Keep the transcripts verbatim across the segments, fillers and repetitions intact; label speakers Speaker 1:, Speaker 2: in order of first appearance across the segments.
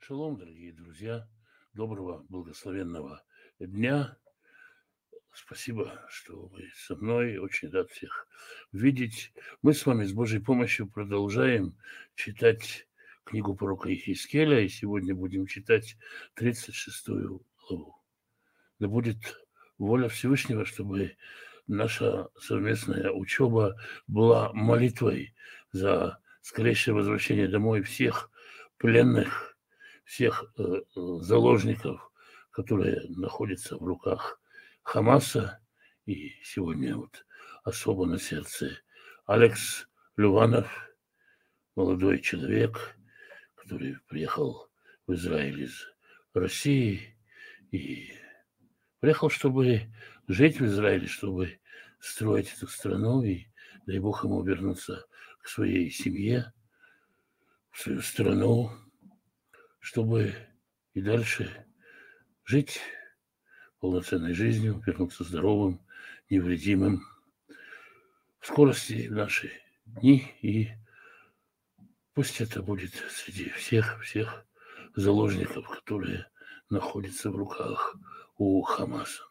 Speaker 1: Шалом, дорогие друзья. Доброго, благословенного дня. Спасибо, что вы со мной. Очень рад всех видеть. Мы с вами с Божьей помощью продолжаем читать книгу пророка Иезекииля, и сегодня будем читать тридцать шестую главу. Да будет воля Всевышнего, чтобы наша совместная учеба была молитвой за скорейшее возвращение домой всех пленных, всех э, э, заложников, которые находятся в руках Хамаса. И сегодня вот особо на сердце Алекс Люванов, молодой человек, который приехал в Израиль из России и приехал, чтобы жить в Израиле, чтобы строить эту страну, и дай Бог ему вернуться к своей семье, в свою страну, чтобы и дальше жить полноценной жизнью, вернуться здоровым, невредимым в скорости в наши дни. И пусть это будет среди всех-всех заложников, которые находятся в руках у Хамаса.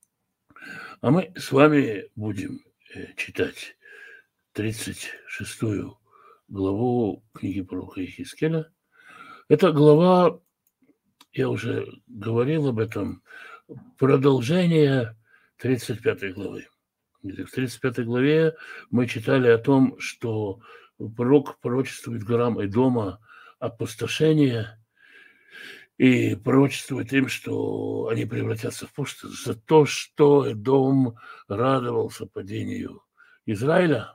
Speaker 1: А мы с вами будем читать тридцать шестую главу книги пророка Иезекииля. Эта глава, я уже говорил об этом, продолжение тридцать пятой главы. В тридцать пятой главе мы читали о том, что пророк пророчествует горам Эдома опустошение и пророчествует им, что они превратятся в пустошь за то, что Эдом радовался падению Израиля.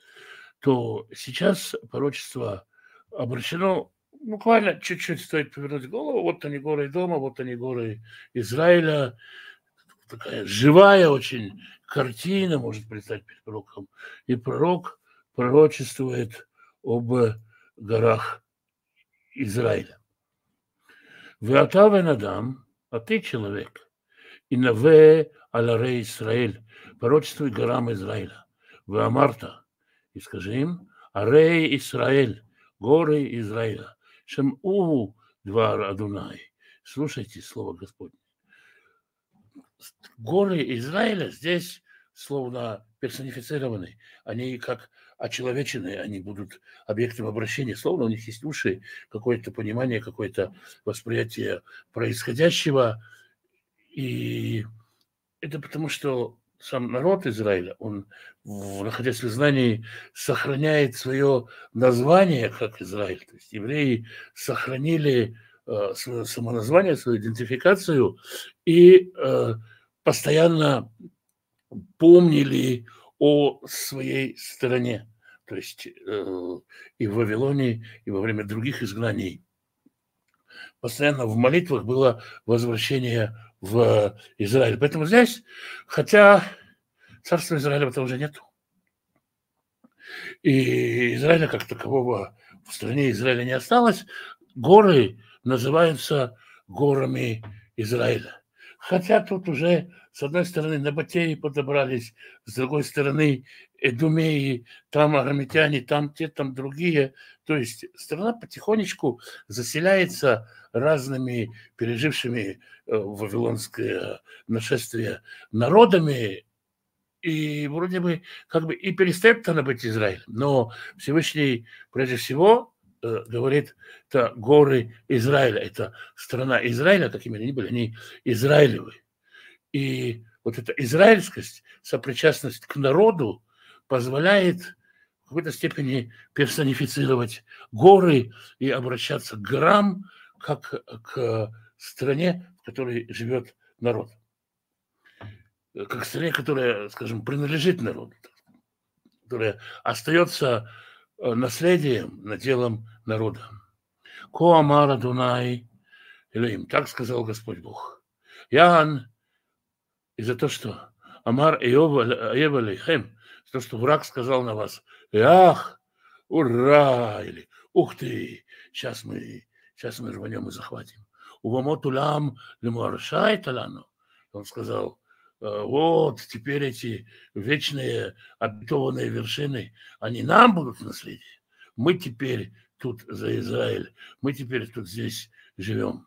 Speaker 1: То сейчас пророчество обращено, буквально чуть-чуть стоит повернуть голову. Вот они горы Эдома, вот они горы Израиля. Такая живая очень картина может предстать перед пророком. И пророк пророчествует об горах Израиля. «Веата венадам, а ты человек, и наве аларе Исраэль, пророчествуй горам Израиля. Веамарта, и скажи им, арей Исраэль, горы Израиля, шем'у двар Адунай». Слушайте слово Господне. Горы Израиля здесь словно персонифицированы. Они как очеловечены, они будут объектом обращения. Словно у них есть уши, какое-то понимание, какое-то восприятие происходящего. И это потому, что сам народ Израиля, он, находясь в изгнании, сохраняет свое название как Израиль. То есть евреи сохранили э, свое самоназвание, свою идентификацию и э, постоянно помнили о своей стране. То есть э, и в Вавилоне, и во время других изгнаний постоянно в молитвах было возвращение в Израиль. Поэтому здесь, хотя царства Израиля этого уже нет, и Израиля как такового в стране Израиля не осталось, горы называются горами Израиля. Хотя тут уже, с одной стороны, набатеи подобрались, с другой стороны, эдумеи, там арамитяне, там те, там другие. То есть страна потихонечку заселяется разными пережившими вавилонское нашествие народами, и вроде бы как бы и перестает она быть Израилем. Но Всевышний прежде всего э, говорит, это горы Израиля, это страна Израиля, какими они были, они израилевы. И вот эта израильскость, сопричастность к народу позволяет в какой-то степени персонифицировать горы и обращаться к горам, как к стране, в которой живет народ. Как стране, которая, скажем, принадлежит народу, которая остается наследием, наделом народа. Ко амар Адунай Элоим, так сказал Господь Бог. Ян, и за то, что амар Эев Алейхем, за то, что враг сказал на вас, ах, ура, или ух ты, сейчас мы, сейчас мы рванем и захватим. Увамот улам лемуаршай талану. Он сказал, вот теперь эти вечные обетованные вершины, они нам будут в наследие. Мы теперь тут за Израиль, мы теперь тут здесь живем.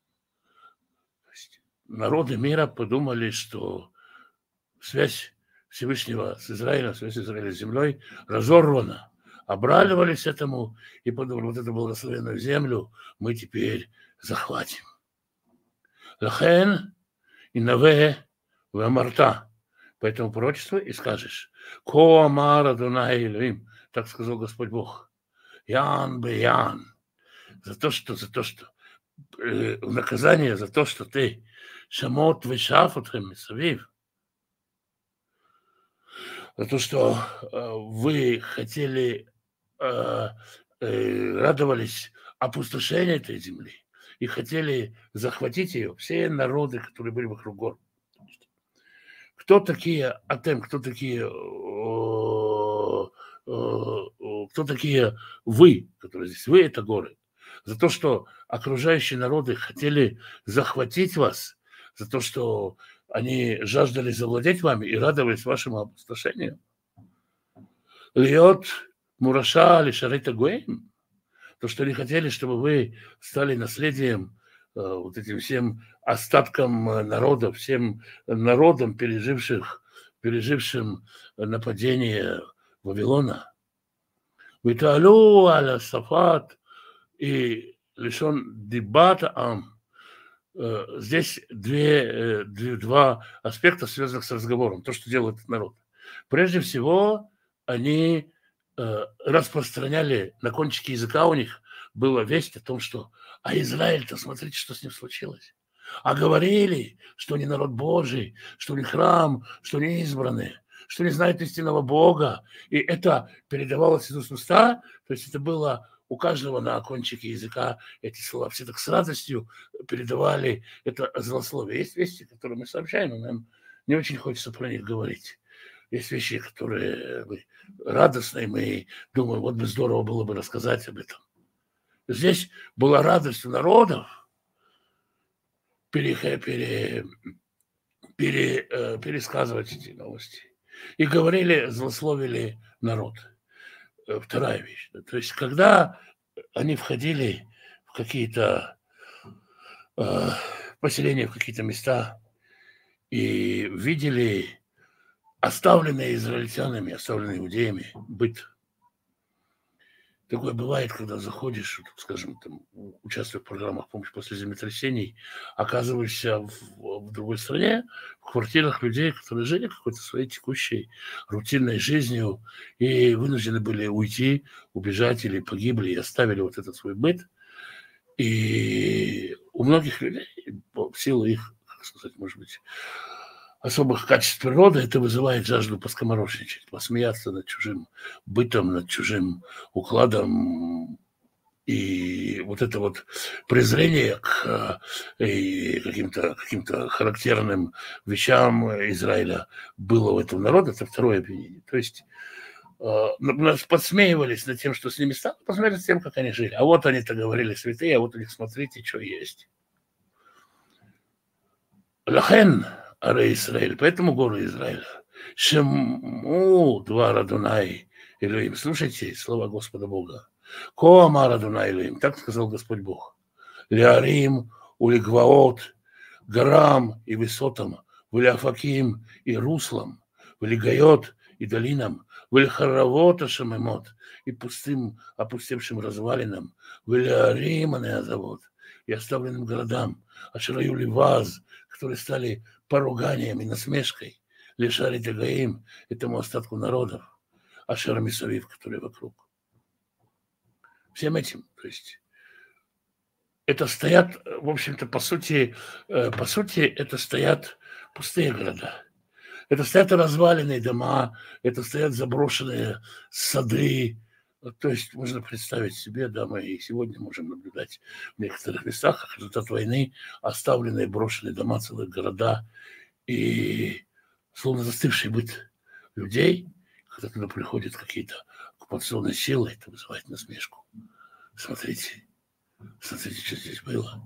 Speaker 1: Народы мира подумали, что связь Всевышнего с Израилем, связь Израиля с землей разорвана. Обрадовались этому и подумали, вот эту благословенную землю мы теперь захватим. Лахен и наве вамарта. Поэтому пророчество и скажешь: Ко амар Адонай Элоим, так сказал Господь Бог. Ян бе ян. За то, что, за то, что э, в наказание за то, что ты шамот вешафутхем мисавив, за то, что э, вы хотели, э, э, радовались опустошению этой земли и хотели захватить ее, все народы, которые были вокруг гор. Кто такие Атем, кто такие, э, э, кто такие вы, которые здесь? Вы — это горы. За то, что окружающие народы хотели захватить вас, за то, что они жаждали завладеть вами и радовались вашему опустошению. Льет Мураша Лишарита Гуэйм, то, что они хотели, чтобы вы стали наследием, э, вот этим всем остаткам народа, всем народам, переживших, пережившим нападение Вавилона. Виталю аля Сафат и лишен дебата ам. Здесь две, две, два аспекта, связанных с разговором, то, что делает этот народ. Прежде всего, они э, распространяли на кончике языка, у них была весть о том, что а Израиль-то, смотрите, что с ним случилось. А говорили, что они народ Божий, что они храм, что они избранные, что не знают истинного Бога. И это передавалось из уст в уста, то есть это было у каждого на кончике языка эти слова. Все так с радостью передавали это злословие. Есть вести, которые мы сообщаем, но нам не очень хочется про них говорить. Есть вещи, которые радостные, мы думаем, вот бы здорово было бы рассказать об этом. Здесь была радость у народов пере, пере, пере, пересказывать эти новости. И говорили, злословили народ. Вторая вещь. То есть, когда они входили в какие-то э, поселения, в какие-то места и видели оставленные израильтянами, оставленные иудеями быт. Такое бывает, когда заходишь, скажем, там, участвуя в программах помощи после землетрясений, оказываешься в, в другой стране, в квартирах людей, которые жили какой-то своей текущей рутинной жизнью и вынуждены были уйти, убежать или погибли и оставили вот этот свой быт. И у многих людей, в силу их, как сказать, может быть, особых качеств природы, это вызывает жажду поскоморошничать, посмеяться над чужим бытом, над чужим укладом. И вот это вот презрение к каким-то, каким-то характерным вещам Израиля было у этого народа, это второе обвинение. То есть нас подсмеивались над тем, что с ними стало, посмотрели с тем, как они жили. А вот они-то говорили святые, а вот у них, смотрите, что есть. Лахен Аре Израиль, поэтому горы Израиля. Шему два Адонай Элоим. Слушайте слова Господа Бога. Ко амар Адонай Элоим. Так сказал Господь Бог. Леарим, улигваот, горам и высотам, вляфаким и руслам, влигайот и долинам, вельхаравота шамемот и пустым, опустевшим развалинам, вляарим анеазавод и оставленным городам, ашараю ливаз, которые стали поруганием и насмешкой, лишали Гаим, этому остатку народов, ашер мисавив, которые вокруг. Всем этим, то есть, это стоят, в общем-то, по сути, по сути, это стоят пустые города. Это стоят разваленные дома, это стоят заброшенные сады. То есть можно представить себе, да, мы и сегодня можем наблюдать в некоторых местах, как результат войны, оставленные брошенные дома, целые города и словно застывший быт людей, когда туда приходят какие-то оккупационные силы, это вызывает насмешку. Смотрите, смотрите, что здесь было.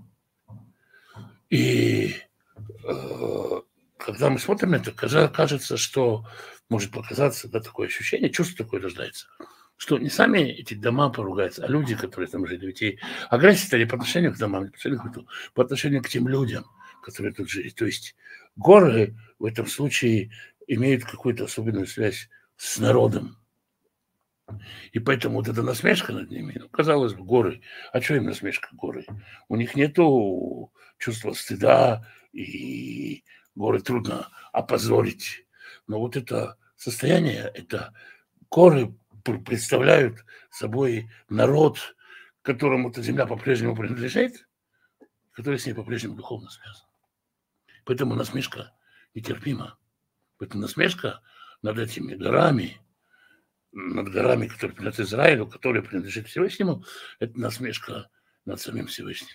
Speaker 1: И э, когда мы смотрим на это, кажется, что может показаться, да, такое ощущение, чувство такое рождается, что не сами эти дома поругаются, а люди, которые там жили. Ведь и агрессия-то не по отношению к домам, не по отношению к, по отношению к тем людям, которые тут жили. То есть горы в этом случае имеют какую-то особенную связь с народом. И поэтому вот эта насмешка над ними, ну, казалось бы, горы. А что им насмешка горы? У них нету чувства стыда, и горы трудно опозорить. Но вот это состояние, это горы представляют собой народ, которому эта земля по-прежнему принадлежит, который с ней по-прежнему духовно связан. Поэтому насмешка нетерпима. Поэтому насмешка над этими горами, над горами, которые принадлежат Израилю, которые принадлежат Всевышнему, это насмешка над самим Всевышним.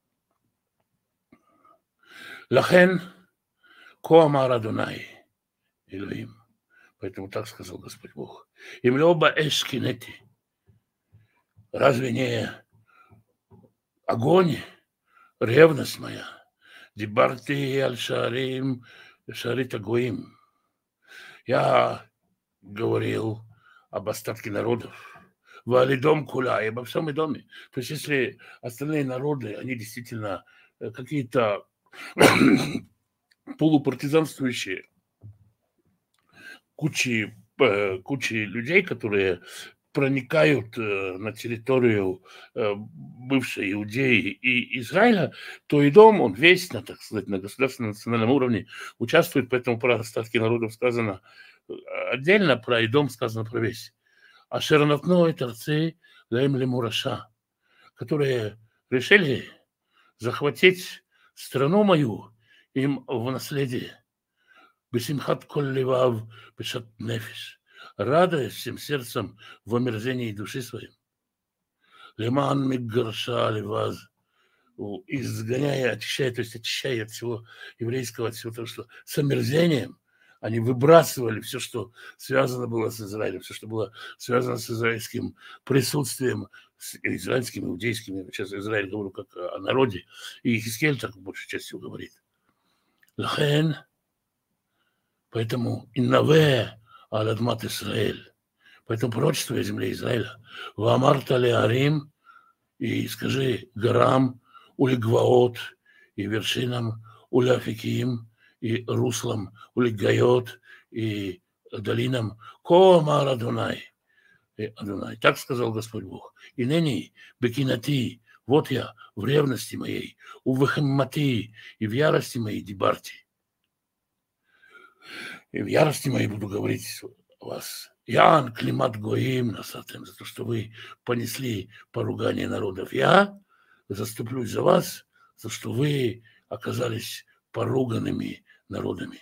Speaker 1: Лахен ко амар Адонай Элоим. Поэтому так сказал Господь Бог. Им леба эш кинети. Разве не огонь, ревность моя? Дибарти аль шарим, шарит агоим. Я говорил об остатке народов. Валидом куля, и обо всем и доме. То есть, если остальные народы, они действительно какие-то полупартизанствующие, кучи, кучи людей, которые проникают на территорию бывшей Иудеи и Израиля, то и дом, он весь, на, так сказать, на государственном национальном уровне участвует, поэтому про остатки народов сказано отдельно, про Идом сказано про весь. А Шеранатно и Торцы Лаем Лемураша, которые решили захватить страну мою им в наследие. Бесимхат коллевав бешат нефиш, радуясь всем сердцем в омерзении души своей. Леман миггарша леваз, изгоняя, очищая, то есть очищая от всего еврейского, от всего того, что с омерзением они выбрасывали все, что связано было с Израилем, все, что было связано с израильским присутствием, с израильским, иудейским. Я сейчас Израиль говорю как о народе, и Ихискель так большей частью говорит. Лахен, поэтому иннаве аладмат Исраэль, поэтому пророчество о земле Израиля. Ваамарта леарим, и скажи горам, улигваот, и вершинам, уляфиким, и руслам, улигайот, и долинам, коамар Адонай. Адонай. Так сказал Господь Бог. И ныне бекинати, вот я в ревности моей, у вахаммати, и в ярости моей дебарти. И в ярости моей буду говорить о вас. Ян климат гоим насатем, за то, что вы понесли поругание народов. Я заступлюсь за вас, за что вы оказались поруганными народами.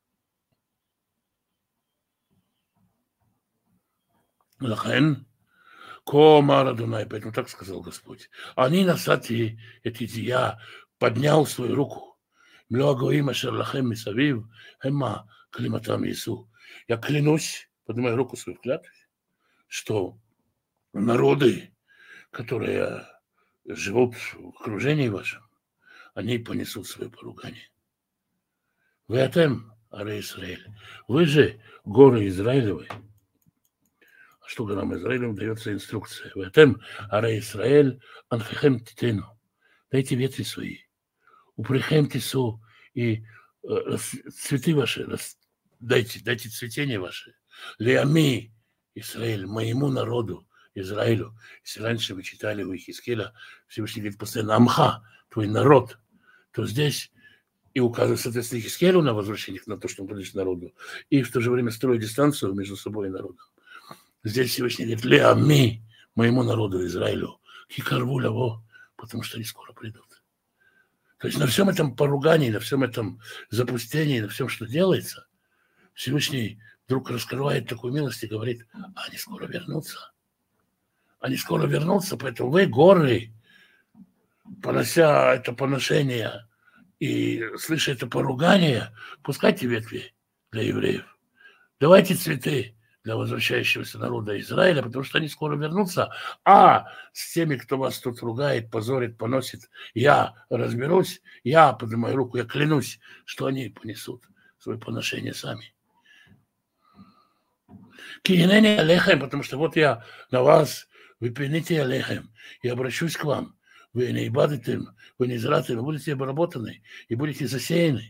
Speaker 1: Лахен, кома Адонай, поэтому так сказал Господь. Они насати эти я поднял свою руку. Млоагоим ашерлахем мисавив, хема климатам Иису. Я клянусь, поднимаю руку свою в клятве, что народы, которые живут в окружении вашем, они понесут свое поругание. Вы атем, аре Израиль. Вы же горы Израилевы. А что горам Израилевым дается инструкция? Вы атем, аре Израиль, анфихем титену. Дайте ветви свои. Упрехем тису и э, цветы ваши, дайте, дайте цветение ваше. Леами, Израиль, моему народу, Израилю. Если раньше вы читали у Ихискеля, Всевышний говорит постоянно Амха, твой народ, то здесь и указывает, соответственно, Ихискелю на возвращение на то, что он принадлежит народу, и в то же время строит дистанцию между собой и народом. Здесь Всевышний говорит Леами, моему народу, Израилю, хикарву лаво, потому что они скоро придут. То есть на всем этом поругании, на всем этом запустении, на всем, что делается, Всевышний вдруг раскрывает такую милость и говорит, они скоро вернутся. Они скоро вернутся, поэтому вы, горы, понося это поношение и слыша это поругание, пускайте ветви для евреев. Давайте цветы для возвращающегося народа Израиля, потому что они скоро вернутся. А с теми, кто вас тут ругает, позорит, поносит, я разберусь, я поднимаю руку, я клянусь, что они понесут свое поношение сами. Кинене алехем, потому что вот я на вас, вы пените алехем, и обращусь к вам. Вы не ибадитым, вы не зратым, вы будете обработаны и будете засеяны.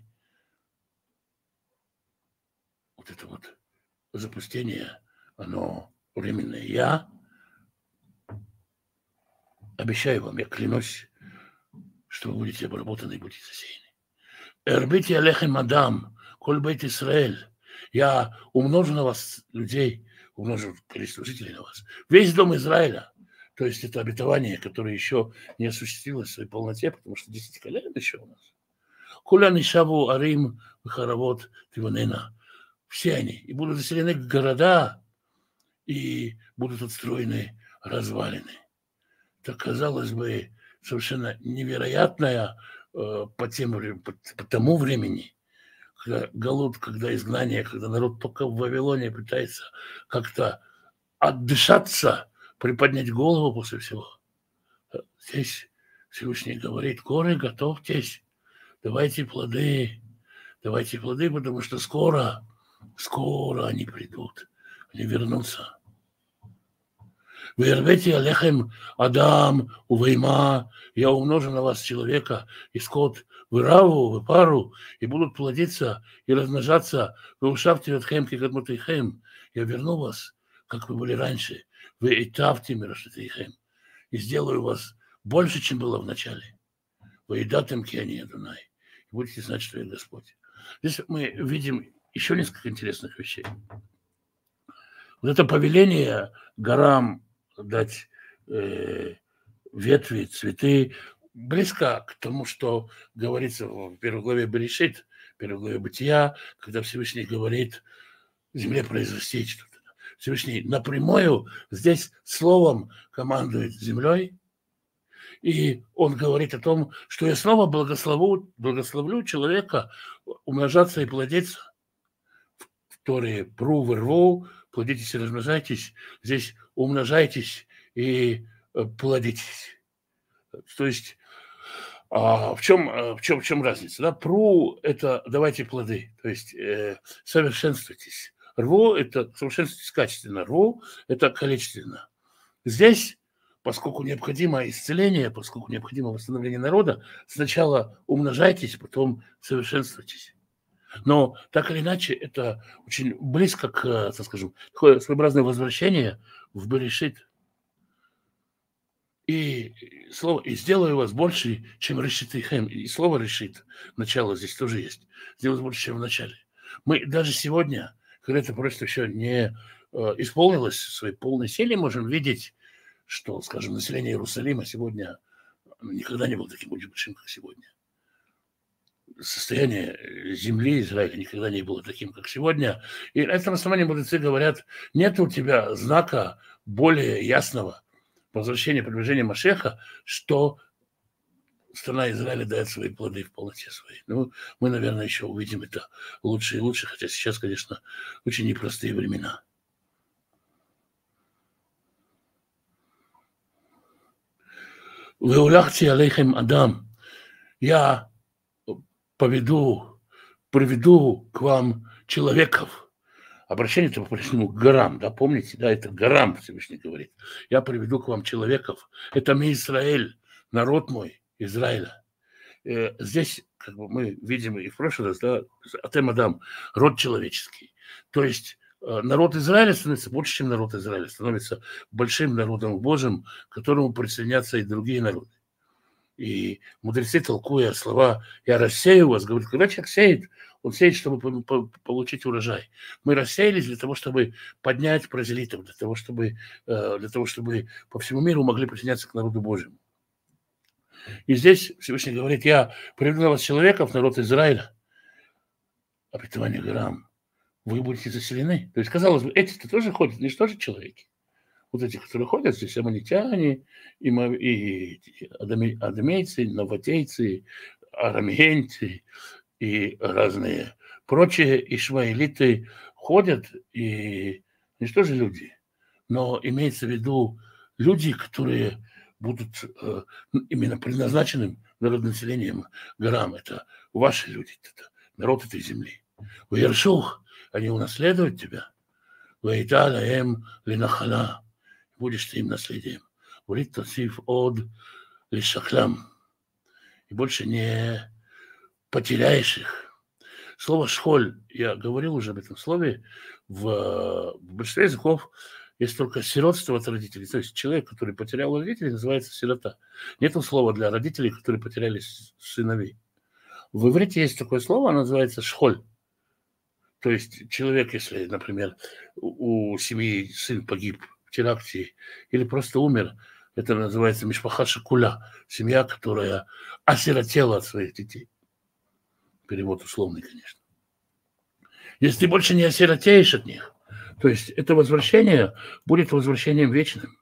Speaker 1: Вот это вот запустение, оно временное. Я обещаю вам, я клянусь, что вы будете обработаны и будете засеяны. Эрбите алехем адам, коль бейт Исраэль. Я умножу на вас людей, умножу количество жителей на вас. Весь дом Израиля. То есть это обетование, которое еще не осуществилось в своей полноте, потому что десять колен еще у нас. Куля нишаву арим харавот тиванена. Все они. И будут заселены города, и будут отстроены развалины. Так, казалось бы, совершенно невероятная э, по, тем, по, по тому времени, когда галут, когда изгнание, когда народ только в Вавилоне пытается как-то отдышаться, приподнять голову после всего. Здесь Всевышний говорит: горы, готовьтесь, давайте плоды, давайте плоды, потому что скоро, скоро они придут, они вернутся. Вы рвете алехем адам увейма, я умножу на вас человека и скот, вы раву, вы пару, и будут плодиться и размножаться, вы ушавьте от хемки, как мутейхем, я верну вас, как вы были раньше, вы и тавьте мирашетейхем, и сделаю вас больше, чем было в начале. Вы и датым киани адунай, и будете знать, что я Господь. Здесь мы видим еще несколько интересных вещей. Вот это повеление горам дать э, ветви, цветы, близко к тому, что говорится в первой главе Берешит, в первой главе Бытия, когда Всевышний говорит земле произрастить что-то. Всевышний напрямую здесь словом командует землей, и он говорит о том, что я снова благословлю, благословлю человека умножаться и плодиться. В Торе пру, вырву, плодитесь и размножайтесь. Здесь умножайтесь и плодитесь. То есть а в чем, в чем, в чем разница? Да? Пру – это давайте плоды, то есть э, совершенствуйтесь. Рву – это совершенствуйтесь качественно, рву – это количественно. Здесь, поскольку необходимо исцеление, поскольку необходимо восстановление народа, сначала умножайтесь, потом совершенствуйтесь. Но так или иначе, это очень близко к, так скажем, такое своеобразное возвращение в Берешит. И слово «и сделаю вас больше, чем решит ихем». И слово «решит», начало здесь тоже есть. Сделать больше, чем в начале. Мы даже сегодня, когда это просто еще не э, исполнилось в своей полной силе, можем видеть, что, скажем, население Иерусалима сегодня никогда не было таким большим, как сегодня. Состояние земли Израиля никогда не было таким, как сегодня. И на этом основании мудрецы говорят: нет у тебя знака более ясного возвращения, приближения Машеха, что страна Израиля дает свои плоды в полноте своей. Ну, мы, наверное, еще увидим это лучше и лучше, хотя сейчас, конечно, очень непростые времена. «Веулахти алейхем адам». Я поведу, приведу к вам человеков. Обращение-то по-прежнему к горам, да, помните, да, это горам Всевышний говорит. Я приведу к вам человеков. Это ми Израиль, народ мой, Израиля. Здесь, как бы, мы видим и в прошлый раз, да, Атем Адам, род человеческий. То есть народ Израиля становится больше, чем народ Израиля, становится большим народом Божьим, к которому присоединятся и другие народы. И мудрецы, толкуя слова «я рассею вас», говорят, когда человек сеет, он сеет, чтобы получить урожай. Мы рассеялись для того, чтобы поднять прозелитов, для того, чтобы, для того, чтобы по всему миру могли присоединяться к народу Божьему. И здесь Всевышний говорит: я приведу на вас человеков, народ Израиля, обетование горам, вы будете заселены. То есть, казалось бы, эти-то тоже ходят, они же тоже человеки. Вот эти, которые ходят, здесь аммонитяне, и, и адамейцы, новотейцы, арамейцы и разные прочие ишмаэлиты ходят, и они тоже люди. Но имеется в виду люди, которые будут э, именно предназначенным народонаселением горам. Это ваши люди, это народ этой земли. В Яршух они унаследуют тебя. «Вейта лаэм ленахала» – будешь ты им наследием. «Урит тосиф од лишахлям» – и больше не потеряешь их. Слово «шхоль», я говорил уже об этом слове, в, в большинстве языков есть только сиротство от родителей. То есть человек, который потерял родителей, называется сирота. Нету слова для родителей, которые потеряли сыновей. В иврите есть такое слово, оно называется «шхоль». То есть человек, если, например, у семьи сын погиб в теракте или просто умер, это называется мишпаха шекуля, семья, которая осиротела от своих детей. Перевод условный, конечно. Если ты больше не осиротеешь от них, то есть это возвращение будет возвращением вечным.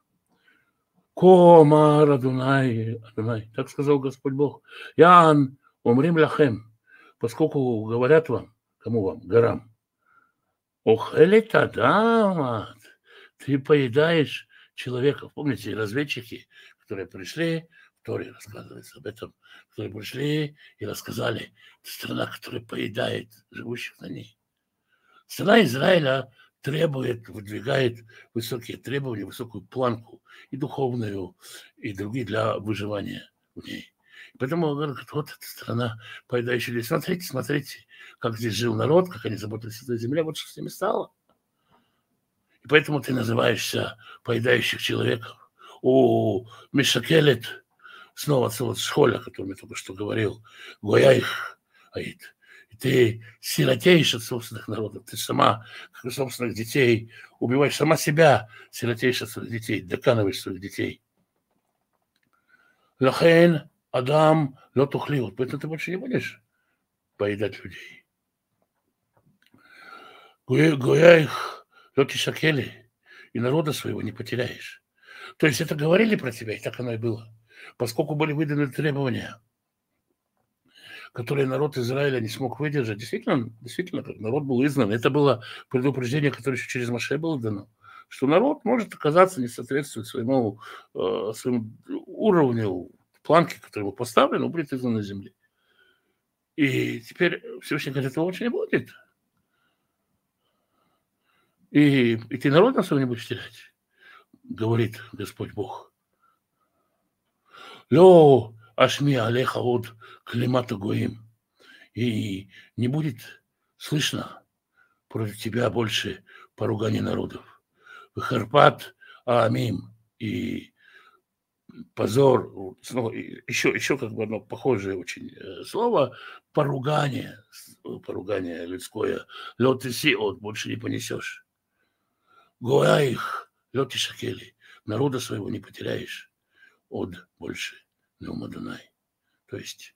Speaker 1: Кома Адунай, Адунай, так сказал Господь Бог. Ян умрим лахем, поскольку говорят вам, кому вам, горам, охелит адамат, ты поедаешь человека. Помните, разведчики, которые пришли, в Торе рассказывается об этом, которые пришли и рассказали, это страна, которая поедает живущих на ней. Страна Израиля требует, выдвигает высокие требования, высокую планку и духовную, и другие для выживания в ней. Поэтому говорят, вот эта страна, поедающая людей. Смотрите, смотрите, как здесь жил народ, как они заботились о земле, вот что с ними стало. И поэтому ты называешься поедающих человеков. О, Мишакелет, снова отсюда Шхоля, о котором я только что говорил, Гояих, Аид. И ты сиротеешь от собственных народов, ты сама, как от собственных детей, убиваешь сама себя, сиротеешь от своих детей, доканываешь своих детей. Лахен, Адам, лотухлил. Поэтому ты больше не будешь поедать людей. Гояих, лотишакели. И народа своего не потеряешь. То есть это говорили про тебя, и так оно и было. Поскольку были выданы требования, которые народ Израиля не смог выдержать. Действительно, действительно, как народ был изгнан. Это было предупреждение, которое еще через Моше было дано, что народ может оказаться не соответствует своему, э, своему уровню, планки, который был поставлен, он будет изгнан из земли. И теперь Всевышний говорит, этого больше не будет. И, и ты народ на своего не будешь терять, говорит Господь Бог. Лё ашми алеха от климата гоим. И не будет слышно против тебя больше поругания народов. Харпат амим и позор, снова, еще, еще как бы одно похожее очень слово, поругание, поругание людское, летиси от больше не понесешь. Гоаих, лети шакели, народа своего не потеряешь, от больше не умадунай. То есть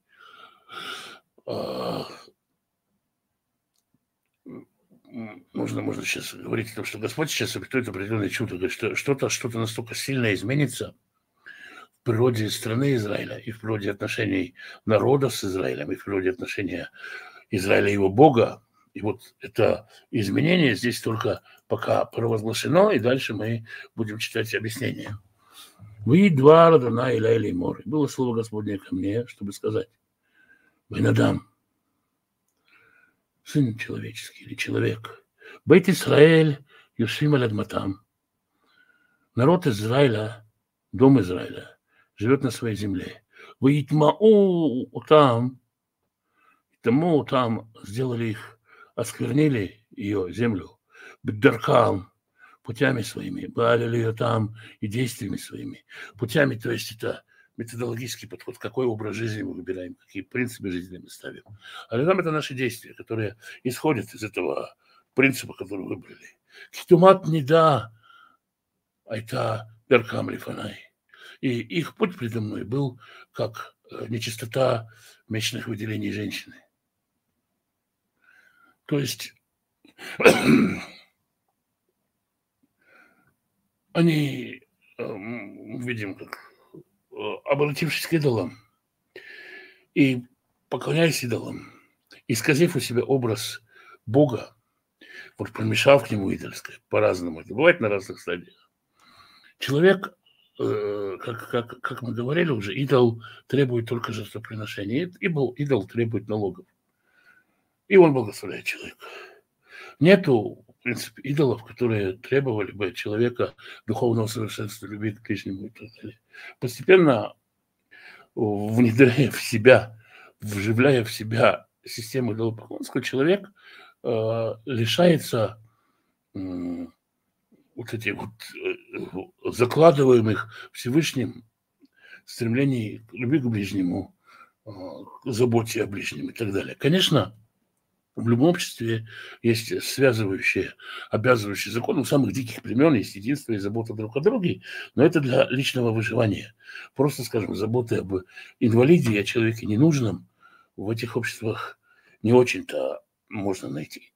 Speaker 1: можно, можно сейчас говорить о том, что Господь сейчас обетует определенное чудо, говорит, что что-то, что-то настолько сильно изменится в природе страны Израиля и в природе отношений народа с Израилем, и в природе отношения Израиля и его Бога. И вот это изменение здесь только пока провозглашено, и дальше мы будем читать объяснение. Вы два родана и лайли море. Было слово Господне ко мне, чтобы сказать: Бен-Адам, сын человеческий или человек, Бейт Исраэль, Юшим аль-Адматам. Народ Израиля, дом Израиля, живет на своей земле. Вы итмау там, тому там сделали их, осквернили ее землю, беддаркам, путями своими, балили ее там и действиями своими. Путями, то есть это методологический подход, какой образ жизни мы выбираем, какие принципы жизни мы ставим. А там это наши действия, которые исходят из этого принципа, который выбрали. Китумат не да, а это беркам лифанай. И их путь предо мной был как нечистота месячных выделений женщины. То есть они, видим, как обратившись к идолам и поклоняясь идолам, исказив у себя образ Бога, вот промешав к нему идольское, по-разному, это бывает на разных стадиях. Человек, как, как, как мы говорили уже, идол требует только жертвоприношения, идол, идол требует налогов, и он благословляет человека. Нету принцип, идолов, которые требовали бы от человека духовного совершенства, любви к ближнему и так далее. Постепенно внедряя в себя, вживляя в себя систему идолопоклонства, человек э, лишается э, вот этих вот э, закладываемых Всевышним стремлений к любви к ближнему, э, к заботе о ближнем и так далее. Конечно, в любом обществе есть связывающие, обязывающие законы. У самых диких племен есть единство и забота друг о друге, но это для личного выживания. Просто, скажем, заботы об инвалиде и о человеке ненужном в этих обществах не очень-то можно найти.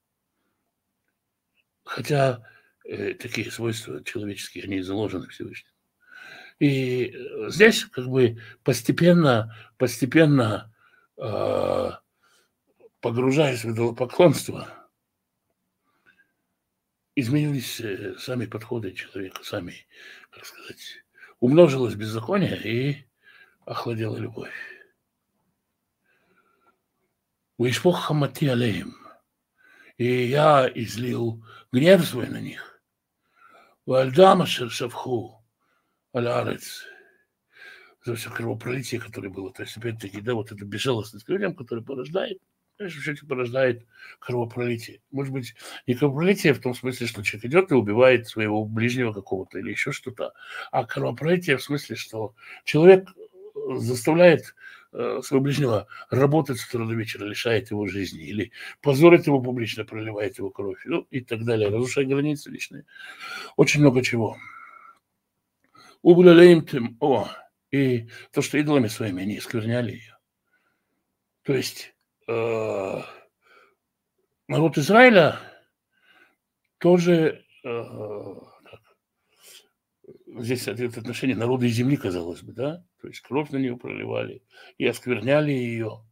Speaker 1: Хотя э, такие свойства человеческие, они заложены Всевышним. И здесь как бы постепенно, постепенно э, погружаясь в идолопоклонство, изменились сами подходы человека, сами, как сказать, умножилось беззаконие и охладела любовь. «Уишпох хамати алеем», и я излил гнев свой на них. «Вальдам ашер шавху аль арец», за все кровопролитие, которое было. То есть, опять-таки, да, вот это безжалостность к людям, которое порождает, конечно, все это порождает кровопролитие. Может быть, не кровопролитие в том смысле, что человек идет и убивает своего ближнего какого-то или еще что-то, а кровопролитие в смысле, что человек заставляет э, своего ближнего работать с утра до вечера, лишает его жизни, или позорит его публично, проливает его кровь, ну и так далее, разрушает границы личные. Очень много чего. Убуляем тем, о, и то, что идолами своими они оскверняли ее. То есть э, народ Израиля тоже э, здесь это отношение народа и земли, казалось бы, да? То есть кровь на нее проливали и оскверняли ее.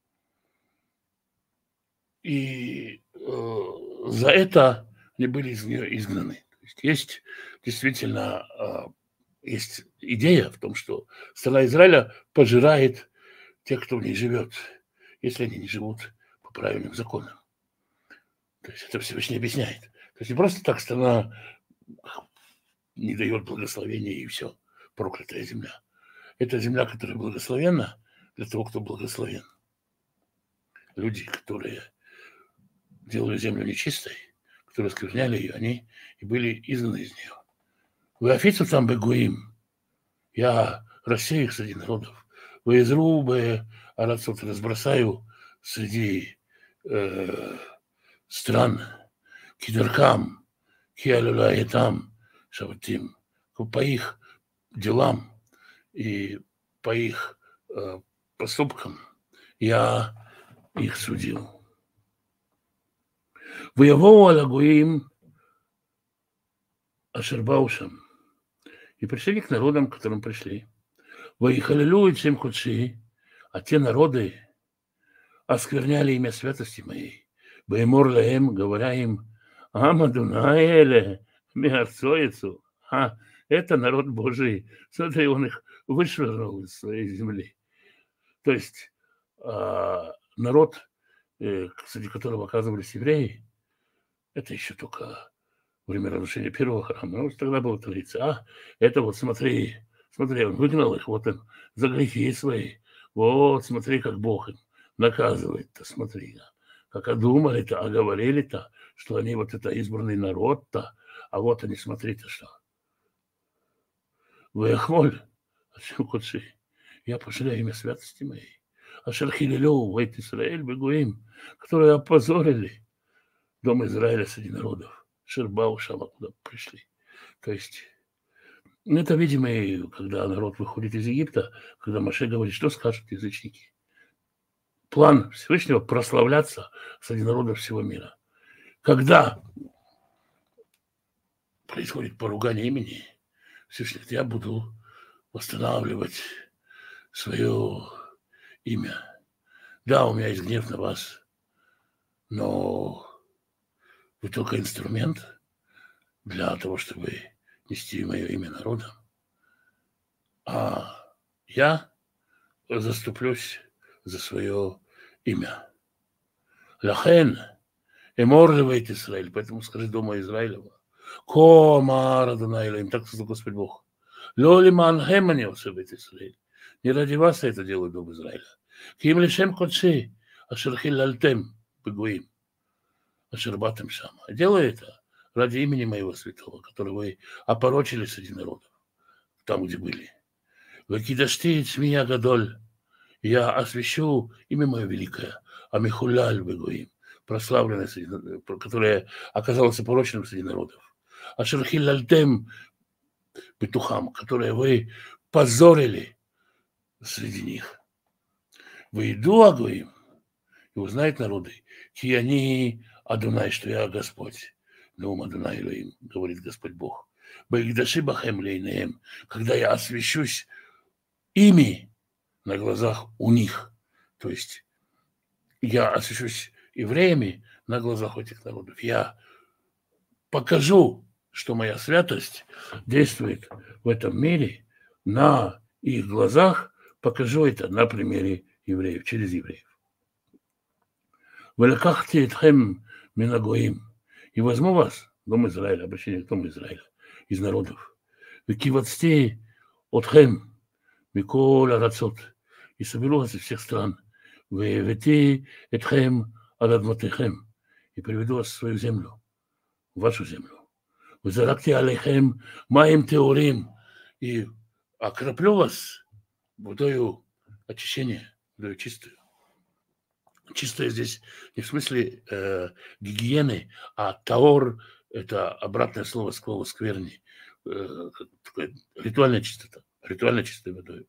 Speaker 1: И э, за это они были из нее изгнаны. То есть, есть действительно э, есть идея в том, что страна Израиля пожирает тех, кто в ней живет, если они не живут по правильным законам. То есть это Всевышний объясняет. То есть не просто так страна не дает благословения и все, проклятая земля. Это земля, которая благословенна для того, кто благословен. Люди, которые делали землю нечистой, которые оскверняли ее, они и были изгнаны из нее. Вы офицу там бегуим, я рассею их среди народов. Вы из рубы, арацот разбросаю среди э, стран, кидаркам, киалюлаетам, шаватим, по их делам и по их э, поступкам я их судил. Воевал алагуим ашербаушам. И пришли к народам, к которым пришли. Воихалилу и всем худши, а те народы оскверняли имя святости моей. Баймор лаем, говоря им, Амадунаэле, миарцоицу. А, это народ Божий. Смотри, он их вышвырнул из своей земли. То есть э, народ, э, среди которого оказывались евреи, это еще только время разрушения первого храма. Ну, тогда была традиция. А, это вот смотри, смотри, он выгнал их, вот он, за грехи свои. Вот, смотри, как Бог им наказывает-то, смотри. Как одумали-то, а говорили-то, что они вот это избранный народ-то, а вот они, смотрите, что. Ваяхмоль, я пожалею имя святости моей. Ашархилилю, вейт Исраэль, бегуим, которые опозорили дом Израиля среди народов. Шербау, Шама, куда пришли. То есть, ну, это, видимо, и когда народ выходит из Египта, когда Моше говорит, что скажут язычники. План Всевышнего прославляться среди народов всего мира. Когда происходит поругание имени, Всевышний, я буду восстанавливать свое имя. Да, у меня есть гнев на вас, но вы только инструмент для того, чтобы нести мое имя народом. А я заступлюсь за свое имя. Лахен, Эмор левейт Израиль, поэтому скажи дома Израилева. Ко мара Адонай, так сказал Господь Бог. Лоли манхэм они освет Израиль. Не ради вас я это делаю, дом Израиля. Ким лишем кодши, ашерхил альтем, бегуим, ашербатем шам. Делаю это ради имени моего святого, который вы опорочили среди народов, там, где были. Вы кидашти цмия гадоль. Я освящу имя мое великое, Амихуляль бегуим, прославленное, которое оказалось порочным среди народов. Ашерхил альтем петухам, которые вы позорили среди них. Вы иду агуим, и узнают народы, ки они Адонай, что я Господь. Нум Адонай Элоим, говорит Господь Бог. Баигдаши бахем лейнеем, когда я освящусь ими на глазах у них. То есть я освящусь евреями на глазах этих народов. Я покажу, что моя святость действует в этом мире на их глазах. Покажу это на примере евреев, через евреев. «Велакахти этхем минагоим» и возьму вас, дом Израиля, обращение к дому Израиля, из народов. «Векивацти отхем миколь арацот» и соберу вас из всех стран. «Вевети этхем арадматехем» и приведу вас в свою землю, в вашу землю. «Везаракти алейхем маим теорим» и окроплю вас водою очищения, водою чистую. Чистое здесь не в смысле э, гигиены, а таор – это обратное слово слова скверни. Э, такая ритуальная чистота, ритуально чистой водой.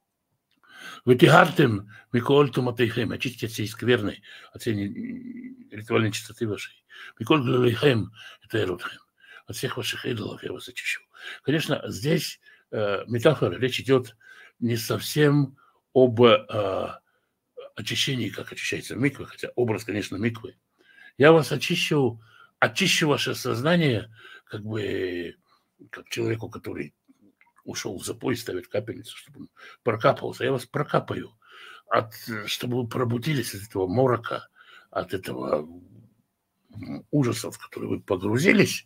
Speaker 1: «Вытигартем миколь туматейхем» – очистите от всей скверны, от всей ритуальной чистоты вашей. «Миколь глалейхем» – это эротхем. От всех ваших идолов я вас очищу. Конечно, здесь э, метафора, речь идет не совсем об э, очищении, как очищается миквы, хотя образ, конечно, миквы. Я вас очищу, очищу ваше сознание, как бы, как человеку, который ушел в запой, ставит капельницу, чтобы он прокапывался. Я вас прокапаю, от, чтобы вы пробудились от этого морока, от этого ужаса, в который вы погрузились.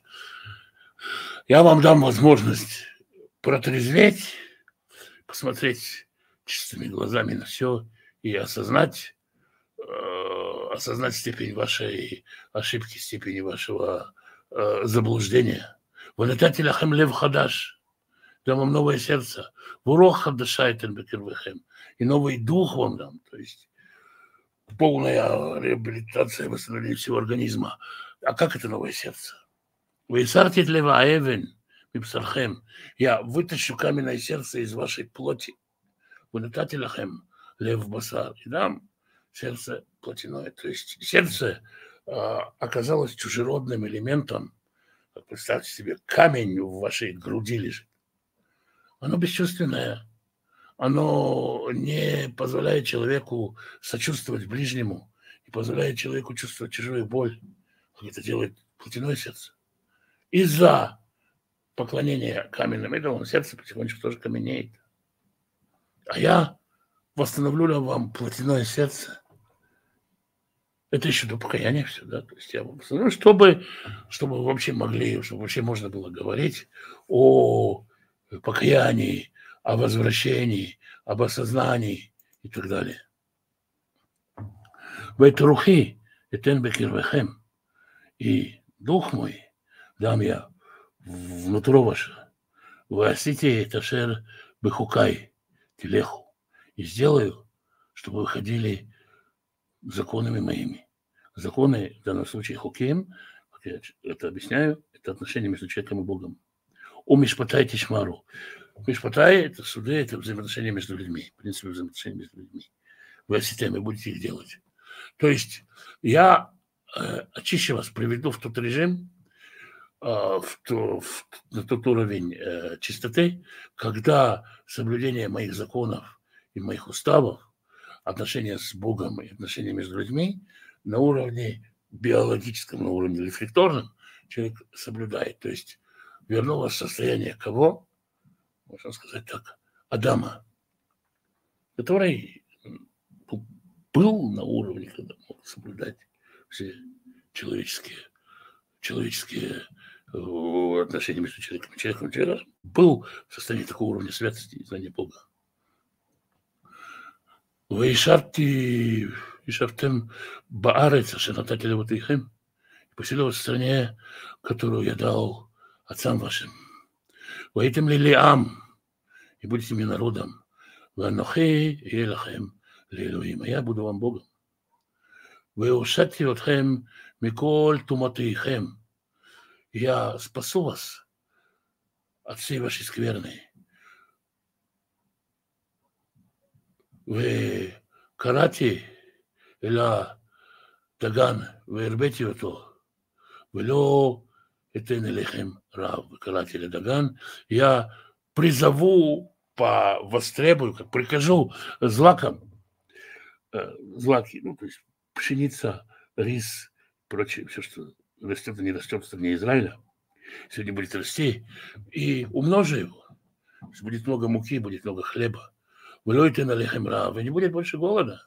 Speaker 1: Я вам дам возможность протрезветь, посмотреть чистыми глазами на все и осознать, э, осознать степень вашей ошибки, степень вашего э, заблуждения. «Ванатати лахем лев хадаш» – дам вам новое сердце. «Вурох хадашайтен бекирвехем» – и новый дух вам дам, то есть полная реабилитация, восстановление всего организма. А как это новое сердце? «Вейсартит лева аэвен мипсархем» – я вытащу каменное сердце из вашей плоти. «Ванатати лахем лев басар» – и дам сердце плотяное. То есть сердце э, оказалось чужеродным элементом. Представьте себе, камень в вашей груди лежит. Оно бесчувственное. Оно не позволяет человеку сочувствовать ближнему, не позволяет человеку чувствовать чужую боль, как это делает плотяное сердце. Из-за поклонения каменным идолам сердце потихонечку тоже каменеет. А я восстановлю вам плотяное сердце. Это еще до покаяния все, да? То есть я вам восстановлю, чтобы, чтобы вы вообще могли, чтобы вообще можно было говорить о покаянии, о возвращении, об осознании и так далее. «Вэйтрухи этен бекирвехем» и дух мой дам я внутрь ваше. «Ваасите ташер бехукай телеху» и сделаю, чтобы вы ходили законами моими. Законы, в данном случае хукеем, как я это объясняю, это отношение между человеком и Богом. «У мишпатай тишмару». Мишпатай – это суды, это взаимоотношения между людьми, в принципе, взаимоотношения между людьми. Вы осетями будете их делать. То есть я э, очищу вас, приведу в тот режим, э, в то, в, на тот уровень э, чистоты, когда соблюдение моих законов и моих уставов, отношения с Богом и отношения между людьми на уровне биологическом, на уровне рефлекторном человек соблюдает. То есть вернул вас в состояние кого? Можно сказать так, Адама, который был на уровне, когда мог соблюдать все человеческие, человеческие отношения между человеком и человеком, человек был в состоянии такого уровня святости и знания Бога. Вы ишарти, ишартем баарец, ашенатати левотейхем, поселил в стране, которую я дал отцам вашим. Вы этим ли лиам, и будете мне народом. Вы анохи и элахем лейлуим, а я буду вам Богом. Вы ушати отхем миколь туматейхем. Я спасу вас от всей вашей скверны. Вы карати эла даган, вы рбете אותו, ולא אתן אליכם רב. קראתי לדגן, я призову, повостребую, как прикажу злакам, злаки, ну, то есть пшеница, рис, прочее, все, что растет и не растет в стране Израиля, сегодня будет расти, и умножу его. Будет много муки, будет много хлеба. Вы лойте на лехем рав, и не будет больше голода.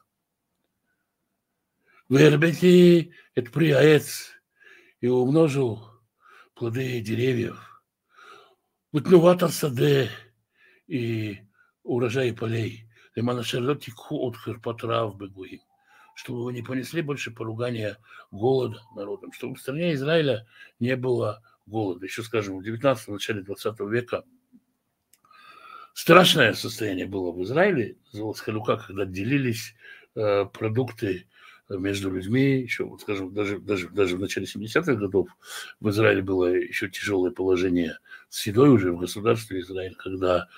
Speaker 1: Вы рбете это приаец, и умножу плоды деревьев. Вытнувата саде и урожай полей. Лемана шерлот тикху от херпатрав бегуим. Чтобы вы не понесли больше поругания голода народом. Чтобы в стране Израиля не было голода. Еще, скажем, в девятнадцатом, начале двадцатого века страшное состояние было в Израиле. Называлось халюка, когда делились э, продукты между людьми. Еще, вот, скажем, даже, даже, даже в начале семидесятых годов в Израиле было еще тяжелое положение с едой уже в государстве Израиль, когда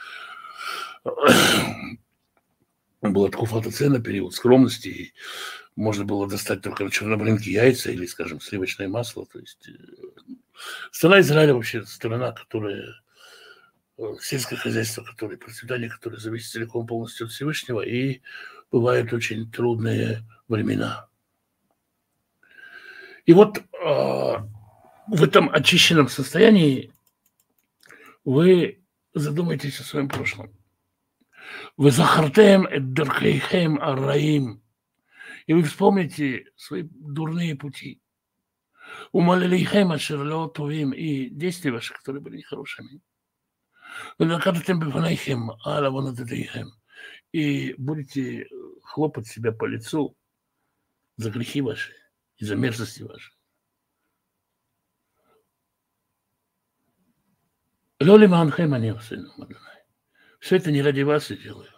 Speaker 1: была ткуфата цена, период скромности, и можно было достать только на черном рынке яйца или, скажем, сливочное масло. То есть страна Израиля вообще страна, которая сельское хозяйство, которое процветание, которое зависит целиком полностью от Всевышнего, и бывают очень трудные времена. И вот э, в этом очищенном состоянии вы задумаетесь о своем прошлом. Вы захартем эддерхейхем арраим, и вы вспомните свои дурные пути. Умалилейхем ашерло тувим, и действия ваши, которые были нехорошими. Вы накататем бифанейхем алавонададейхем, и будете хлопать себя по лицу за грехи ваши и за мерзости ваши. Лоли маанхем они усыну Адонай. Все это не ради вас я делаю.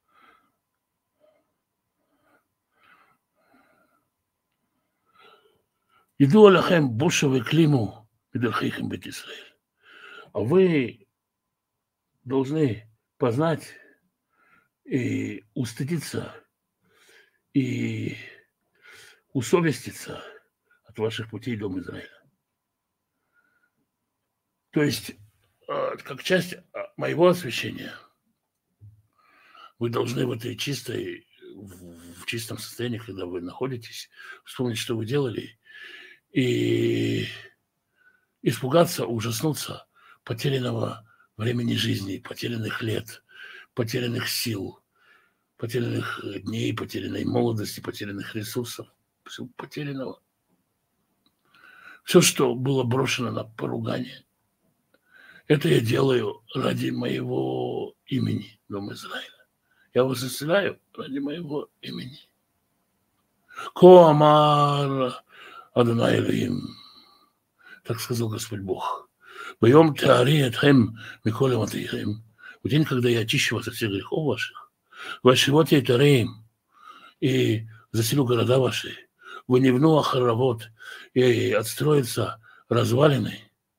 Speaker 1: Иду алахем бушевы климу бедерхейхем бет Исраэль. А вы должны познать и устыдиться, и усовеститься от ваших путей, дом Израиля. То есть, как часть моего освящения, вы должны в этой чистой, в чистом состоянии, когда вы находитесь, вспомнить, что вы делали, и испугаться, ужаснуться потерянного времени жизни, потерянных лет, потерянных сил, потерянных дней, потерянной молодости, потерянных ресурсов, всего потерянного. Все, что было брошено на поругание, это я делаю ради моего имени, дом Израиля. Я вас исцеляю ради моего имени. Ко амар Адонай Элоим, так сказал Господь Бог. Боем теари этхем миколем атейхем. В день, когда я очищу вас от всех грехов ваших, ваши вот я тареем, и заселю города ваши, вы не вну ахаравот, и отстроятся развалины.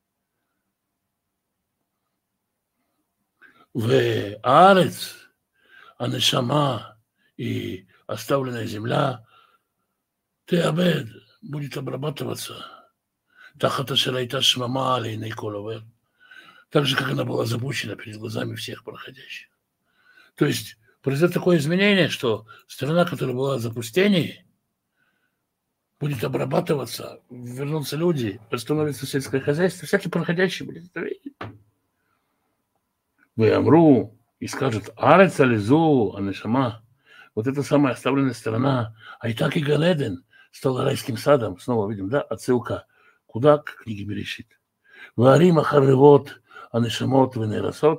Speaker 1: В Аарец, Анешама и оставленная земля, Теабед будет обрабатываться. Тахата шарайта шмама алейней коловер. Так же, как она была запущена перед глазами всех проходящих. То есть произойдет такое изменение, что страна, которая была в запустении, будет обрабатываться, вернутся люди, восстановится сельское хозяйство, всякий проходящий будет это видеть. Вы амру и скажут: Арец ализу анешама. Вот эта самая оставленная страна, а и так и Ганеден, стало райским садом, снова видим, да, отсылка куда? К книге Берешит. Варим ахаревот, анешамот, венерасот,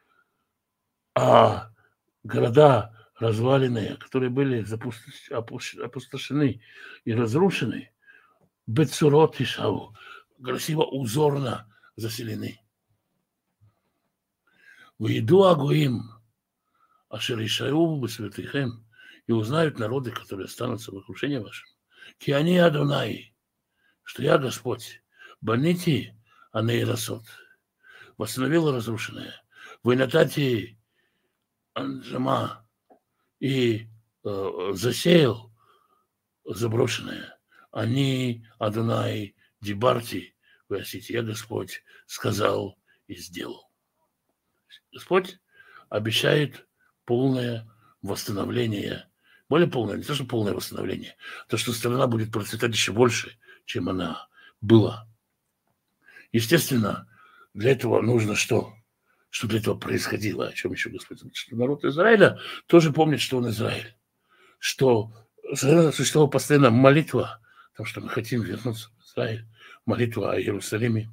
Speaker 1: а города разваленные, которые были опустошены и разрушены, бецурот и шаву, красиво, узорно заселены. Выйду агуим, ашеришаю бы святыхем, и узнают народы, которые останутся в окружении вашем. Киани Адонай, что я Господь, банити анейрасот, восстановил разрушенное. Вы натати анджама и э, засеял заброшенное. Они Адонай дибарти, вы осите, я Господь сказал и сделал. Господь обещает полное восстановление, более полное, не то, что полное восстановление, то, что страна будет процветать еще больше, чем она была. Естественно, для этого нужно что? Что для этого происходило, о чем еще Господь говорит, что народ Израиля тоже помнит, что он Израиль, что существовала постоянно молитва, потому что мы хотим вернуться в Израиль, молитва о Иерусалиме.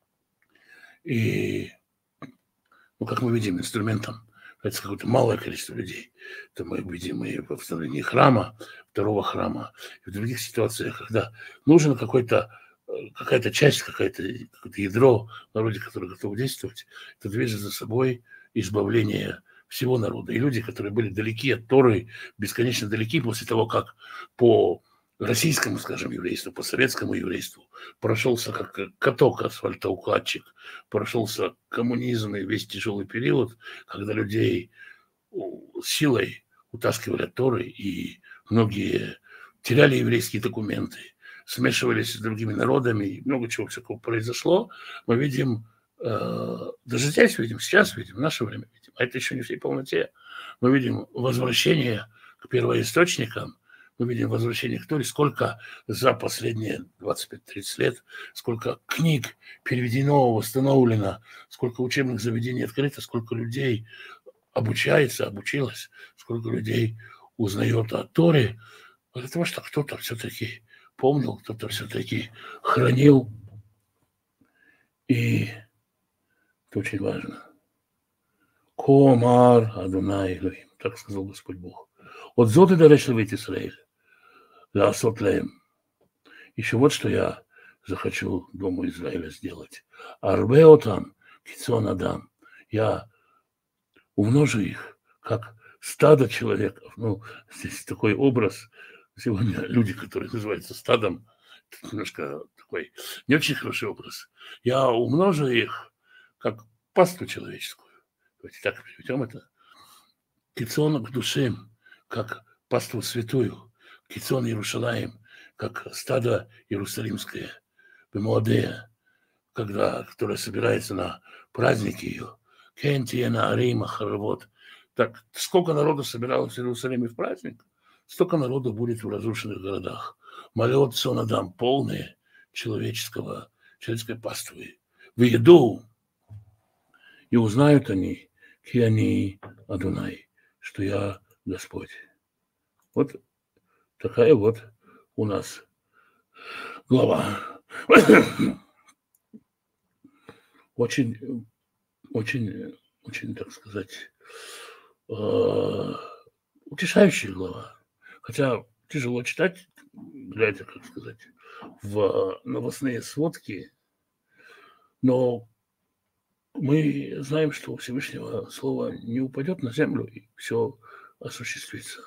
Speaker 1: И, ну, как мы видим, инструментом это какое-то малое количество людей. Это мы видим и в восстановлении храма, второго храма, и в других ситуациях, когда нужен какой-то, какая-то часть, какая-то, какое-то ядро в народе, которое готово действовать, это движет за собой избавление всего народа. И люди, которые были далеки от Торы, бесконечно далеки после того, как по российскому, скажем, еврейству, по советскому еврейству прошелся как каток асфальтоукладчик, прошелся коммунизм и весь тяжелый период, когда людей силой утаскивали от Торы, и многие теряли еврейские документы, смешивались с другими народами, и много чего всякого произошло. Мы видим, э, даже здесь видим, сейчас видим, в наше время видим, а это еще не в всей полноте. Мы видим возвращение к первоисточникам, мы видим возвращение к Торе, сколько за последние двадцать пять тридцать лет, сколько книг переведено, восстановлено, сколько учебных заведений открыто, сколько людей обучается, обучилось, сколько людей узнает о Торе, потому что кто-то все-таки помнил, кто-то все-таки хранил. И это очень важно. Комар Адонай Элохим, так сказал Господь Бог. Вот зоты дарешли в Израиль. Лаасот лаэм. Еще вот что я захочу Дому Израиля сделать. Арбео там, кицон адам. Я умножу их, как стадо человеков. Ну, здесь такой образ. Сегодня люди, которые называются стадом, немножко такой не очень хороший образ. Я умножу их, как пасту человеческую. Давайте так переведем это. Кицон к душе, как паству святую. Кицон Иерушалаим, как стадо иерусалимское, Бемуадея, когда, которая собирается на праздники ее. Кентиена Арима Харавот. Так, сколько народу собиралось в Иерусалиме в праздник, столько народу будет в разрушенных городах. Малеот сонадам, полные человеческого, человеческой паствы. В еду, и узнают они, киани Адунай, что я Господь. Вот такая вот у нас глава. Очень, очень, очень, так сказать, утешающая глава. Хотя тяжело читать, глядя, как сказать, в новостные сводки, но мы знаем, что у Всевышнего слово не упадет на землю, и все осуществится.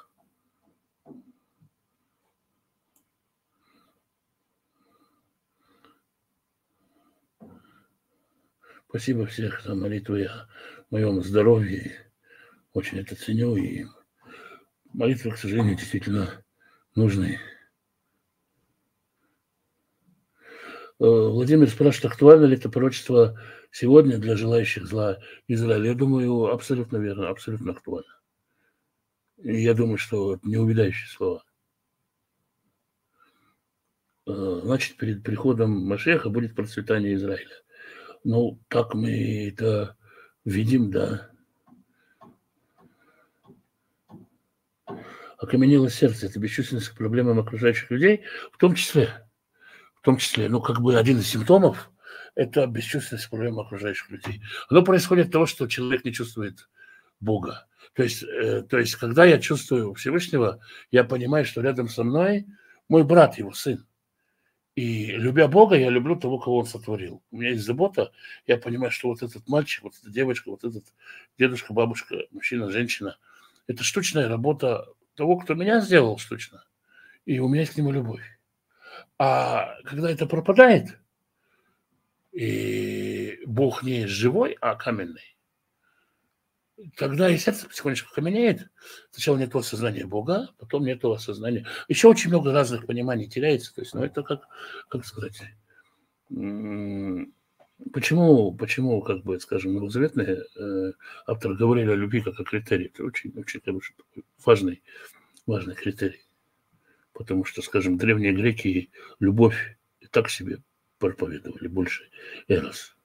Speaker 1: Спасибо всех за молитвы о моем здоровье. Очень это ценю. И молитвы, к сожалению, действительно нужны. Владимир спрашивает, актуально ли это пророчество сегодня для желающих зла Израиля. Я думаю, абсолютно верно, абсолютно актуально. И я думаю, что это неувядающие слова. Значит, перед приходом Машеха будет процветание Израиля. Ну, так мы это видим, да. окаменело сердце, это бесчувственность к проблемам окружающих людей, в том числе, в том числе, ну, как бы один из симптомов – это бесчувственность к проблемам окружающих людей. Оно происходит от того, что человек не чувствует Бога. То есть, э, то есть, когда я чувствую Всевышнего, я понимаю, что рядом со мной мой брат, его сын. И любя Бога, я люблю того, кого Он сотворил. У меня есть забота, я понимаю, что вот этот мальчик, вот эта девочка, вот этот дедушка, бабушка, мужчина, женщина – это штучная работа того, кто меня сделал штучно. И у меня к нему любовь. А когда это пропадает, и Бог не живой, а каменный, тогда и сердце потихонечку каменеет. Сначала нет осознания Бога, потом нет осознания. Еще очень много разных пониманий теряется. То есть, ну, это как, как сказать, почему, почему, как бы, скажем, новозаветные э, авторы говорили о любви как о критерии. Это очень, очень хороший, важный, важный критерий. Потому что, скажем, древние греки любовь и так себе проповедовали больше эрос.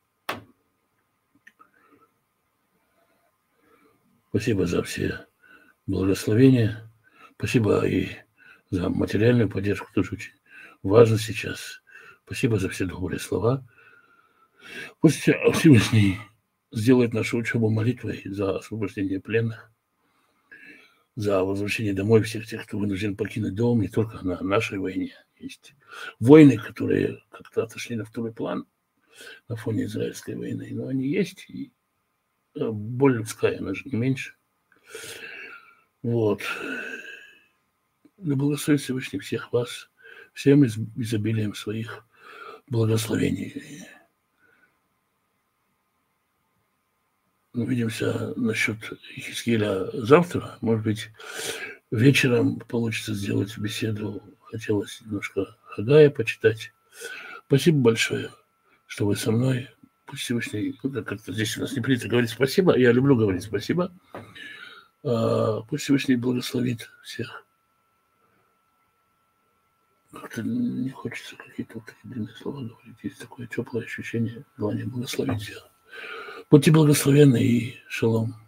Speaker 1: Спасибо за все благословения. Спасибо и за материальную поддержку, тоже очень важно сейчас. Спасибо за все добрые слова. Пусть Всевышний сделает нашу учебу молитвой за освобождение пленных, за возвращение домой всех тех, кто вынужден покинуть дом, не только на нашей войне. Есть войны, которые как-то отошли на второй план на фоне израильской войны, но они есть, и боль людская, она же не меньше. Вот. Да благословит Всевышний всех вас, всем изобилием своих благословений. Увидимся насчет Хискеля завтра. Может быть, вечером получится сделать беседу. Хотелось немножко Хагая почитать. Спасибо большое, что вы со мной. Пусть Всевышний, ну, как-то здесь у нас не принято говорить спасибо. Я люблю говорить спасибо. А, пусть Всевышний благословит всех. Как-то не хочется какие-то вот длинные слова говорить. Есть такое теплое ощущение, желание благословить всех. Будьте благословенны и шалом.